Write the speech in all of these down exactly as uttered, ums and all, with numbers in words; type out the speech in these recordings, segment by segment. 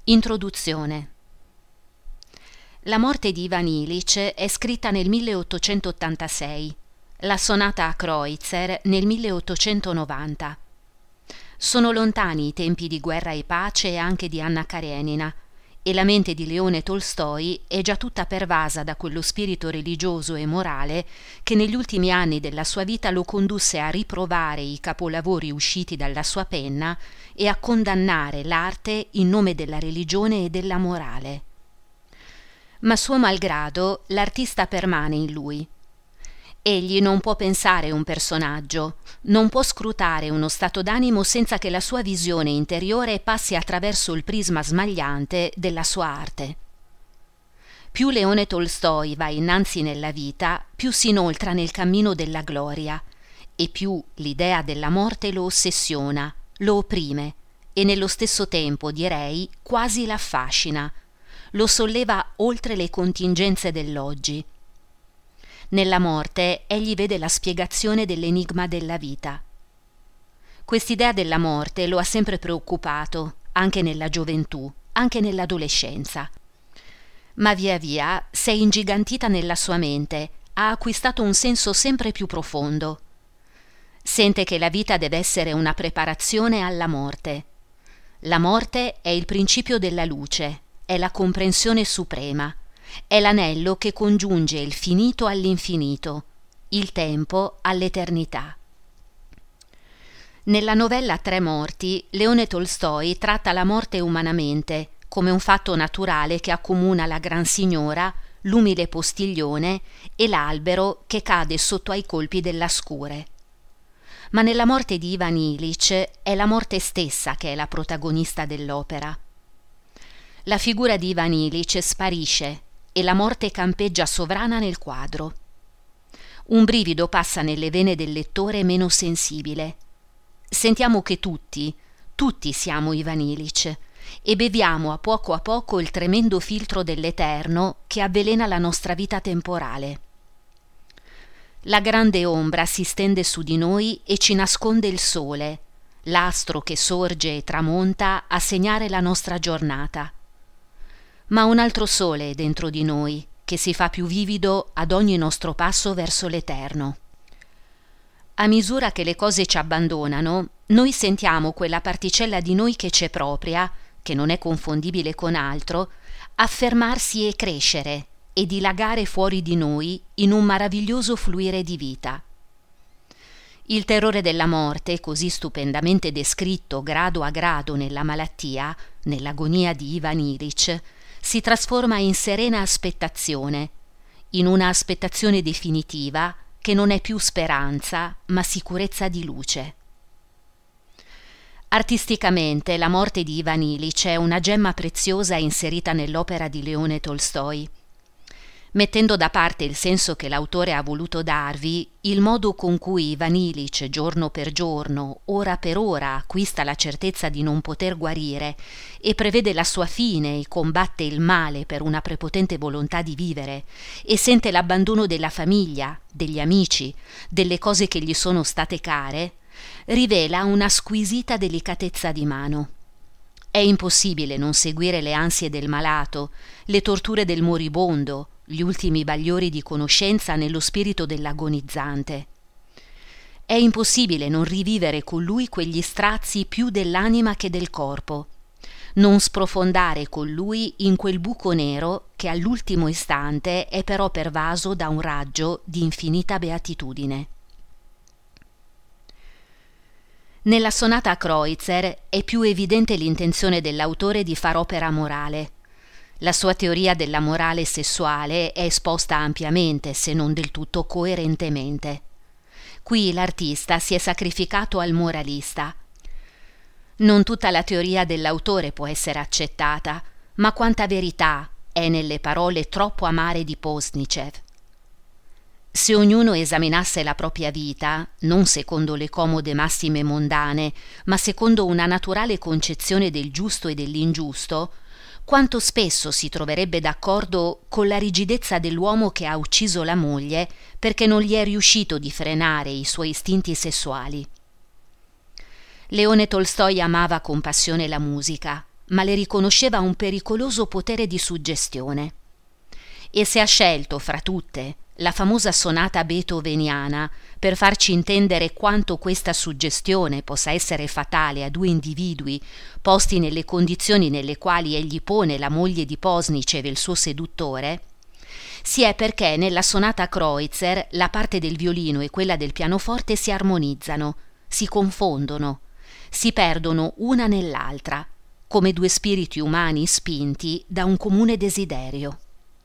Introduzione. La morte di Ivan Illich è scritta nel milleottocentottantasei, la sonata a Kreutzer nel milleottocentonovanta. Sono lontani i tempi di Guerra e pace e anche di Anna Karenina, e la mente di Leone Tolstoj è già tutta pervasa da quello spirito religioso e morale che negli ultimi anni della sua vita lo condusse a riprovare i capolavori usciti dalla sua penna e a condannare l'arte in nome della religione e della morale. Ma suo malgrado l'artista permane in lui. Egli non può pensare un personaggio, non può scrutare uno stato d'animo senza che la sua visione interiore passi attraverso il prisma smagliante della sua arte. Più Leone Tolstoj va innanzi nella vita, più si inoltra nel cammino della gloria, e più l'idea della morte lo ossessiona, lo opprime e nello stesso tempo, direi, quasi l'affascina, lo solleva oltre le contingenze dell'oggi. Nella morte egli vede la spiegazione dell'enigma della vita. Quest'idea della morte lo ha sempre preoccupato, anche nella gioventù, anche nell'adolescenza. Ma via via s'è ingigantita nella sua mente, ha acquistato un senso sempre più profondo. Sente che la vita deve essere una preparazione alla morte. La morte è il principio della luce, è la comprensione suprema. È l'anello che congiunge il finito all'infinito, il tempo all'eternità. Nella novella Tre morti, Leone Tolstoj tratta la morte umanamente, come un fatto naturale che accomuna la gran signora, l'umile postiglione e l'albero che cade sotto ai colpi della scure. Ma nella morte di Ivan Illich è la morte stessa che è la protagonista dell'opera. La figura di Ivan Illich sparisce e la morte campeggia sovrana nel quadro. Un brivido passa nelle vene del lettore meno sensibile. Sentiamo che tutti, tutti siamo Ivan Illich e beviamo a poco a poco il tremendo filtro dell'eterno che avvelena la nostra vita temporale. La grande ombra si stende su di noi e ci nasconde il sole, l'astro che sorge e tramonta a segnare la nostra giornata. Ma un altro sole è dentro di noi, che si fa più vivido ad ogni nostro passo verso l'eterno. A misura che le cose ci abbandonano, noi sentiamo quella particella di noi che c'è propria, che non è confondibile con altro, affermarsi e crescere e dilagare fuori di noi in un meraviglioso fluire di vita. Il terrore della morte, così stupendamente descritto grado a grado nella malattia, nell'agonia di Ivan Illich, si trasforma in serena aspettazione, in una aspettazione definitiva che non è più speranza, ma sicurezza di luce. Artisticamente la morte di Ivan Illich è una gemma preziosa inserita nell'opera di Leone Tolstoj. Mettendo da parte il senso che l'autore ha voluto darvi, il modo con cui Ivan Illich giorno per giorno, ora per ora acquista la certezza di non poter guarire e prevede la sua fine e combatte il male per una prepotente volontà di vivere e sente l'abbandono della famiglia, degli amici, delle cose che gli sono state care, rivela una squisita delicatezza di mano. È impossibile non seguire le ansie del malato, le torture del moribondo, gli ultimi bagliori di conoscenza nello spirito dell'agonizzante. È impossibile non rivivere con lui quegli strazi più dell'anima che del corpo, non sprofondare con lui in quel buco nero che all'ultimo istante è però pervaso da un raggio di infinita beatitudine. Nella sonata a Kreutzer è più evidente l'intenzione dell'autore di far opera morale. La sua teoria della morale sessuale è esposta ampiamente, se non del tutto coerentemente. Qui l'artista si è sacrificato al moralista. Non tutta la teoria dell'autore può essere accettata, ma quanta verità è nelle parole troppo amare di Postnicev. Se ognuno esaminasse la propria vita, non secondo le comode massime mondane, ma secondo una naturale concezione del giusto e dell'ingiusto, quanto spesso si troverebbe d'accordo con la rigidezza dell'uomo che ha ucciso la moglie perché non gli è riuscito di frenare i suoi istinti sessuali. Leone Tolstoj amava con passione la musica, ma le riconosceva un pericoloso potere di suggestione. E se ha scelto, fra tutte, la famosa sonata beethoveniana per farci intendere quanto questa suggestione possa essere fatale a due individui posti nelle condizioni nelle quali egli pone la moglie di Posnicev e il suo seduttore, si è perché nella sonata Kreutzer la parte del violino e quella del pianoforte si armonizzano, si confondono, si perdono una nell'altra, come due spiriti umani spinti da un comune desiderio.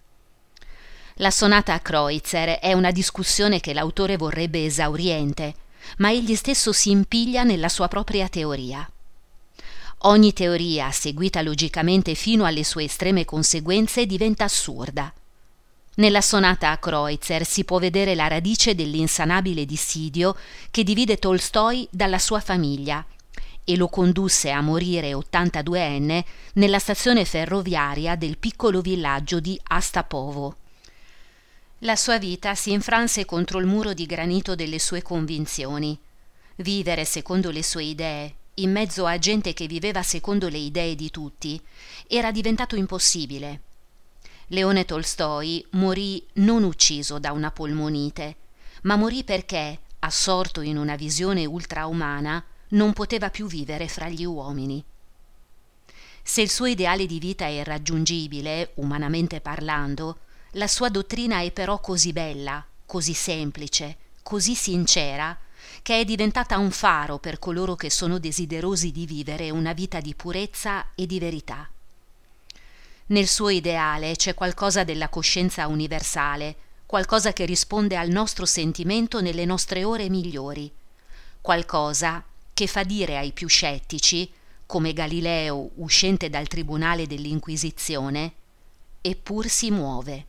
La sonata a Kreutzer è una discussione che l'autore vorrebbe esauriente, ma egli stesso si impiglia nella sua propria teoria. Ogni teoria, seguita logicamente fino alle sue estreme conseguenze, diventa assurda. Nella sonata a Kreutzer si può vedere la radice dell'insanabile dissidio che divide Tolstoj dalla sua famiglia e lo condusse a morire ottantaduenne nella stazione ferroviaria del piccolo villaggio di Astapovo. La sua vita si infranse contro il muro di granito delle sue convinzioni. Vivere secondo le sue idee, in mezzo a gente che viveva secondo le idee di tutti, era diventato impossibile. Leone Tolstoj morì non ucciso da una polmonite, ma morì perché, assorto in una visione ultraumana, non poteva più vivere fra gli uomini. Se il suo ideale di vita è irraggiungibile, umanamente parlando, la sua dottrina è però così bella, così semplice, così sincera, che è diventata un faro per coloro che sono desiderosi di vivere una vita di purezza e di verità. Nel suo ideale c'è qualcosa della coscienza universale, qualcosa che risponde al nostro sentimento nelle nostre ore migliori, qualcosa che fa dire ai più scettici, come Galileo uscente dal tribunale dell'Inquisizione, eppur si muove.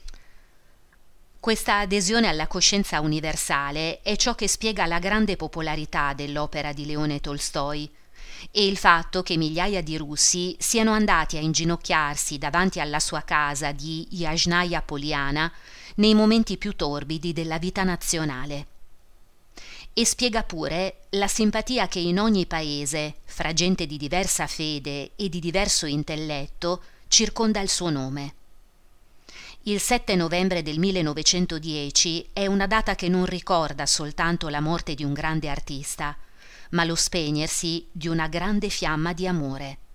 Questa adesione alla coscienza universale è ciò che spiega la grande popolarità dell'opera di Leone Tolstoj e il fatto che migliaia di russi siano andati a inginocchiarsi davanti alla sua casa di Yasnaya Poliana nei momenti più torbidi della vita nazionale. E spiega pure la simpatia che in ogni paese, fra gente di diversa fede e di diverso intelletto, circonda il suo nome. Il sette novembre del millenovecentodieci è una data che non ricorda soltanto la morte di un grande artista, ma lo spegnersi di una grande fiamma di amore.